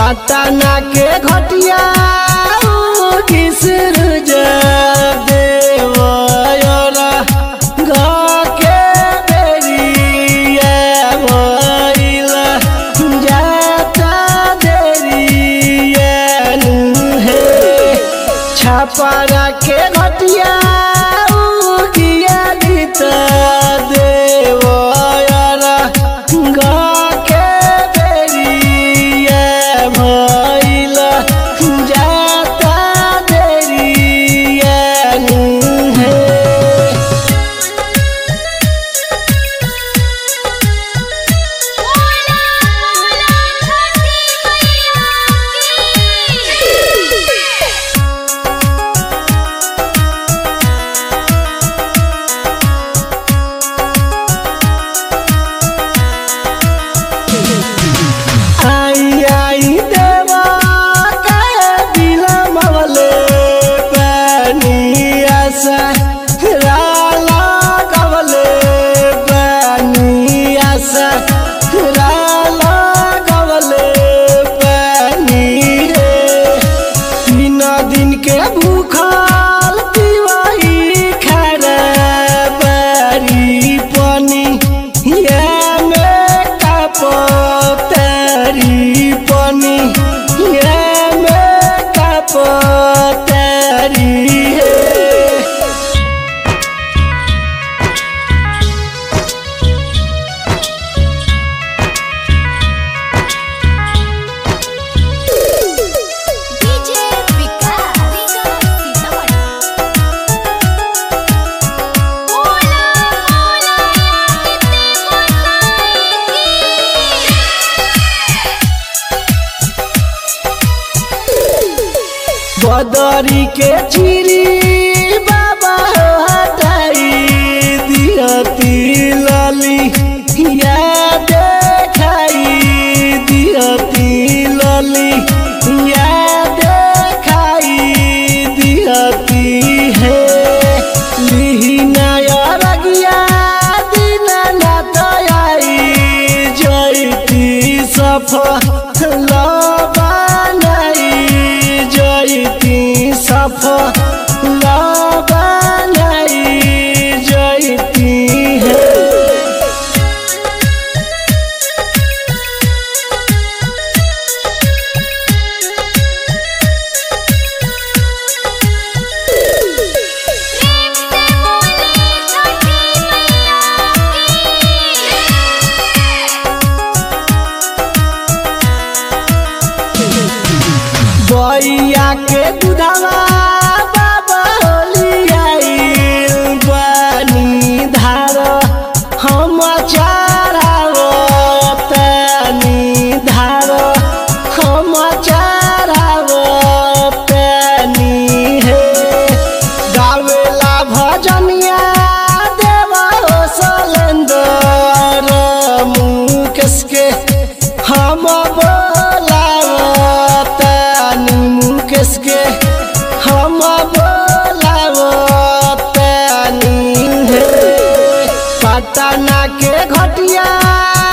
पटना के घटिया किसर देवरा के बेरिया भइला जाता देरिया है। छपरा के घटिया गिया गीत देवरा के बेरिया भइला जाता देरिया है। के भूखल पिवाई खराबरी पनी या में कपतरी पनी या में कपतरी है। बदरी के चिरी बाबा हटाई दिहती लाली या देखाई दिहती लाली या देखाई दिहती है। लिहिना रगिया दिना ना तयाई जयती सफल सफल बनाई जयती है। बैया के दूधवा बाबा होलियाइल बनी धार हम चरावतनी धार हम चरावतनी है। गावेला भजनिया देवा सलेंदर मुकेश के हम मुकेश के हम बोलावतनी है। पटना के घटिया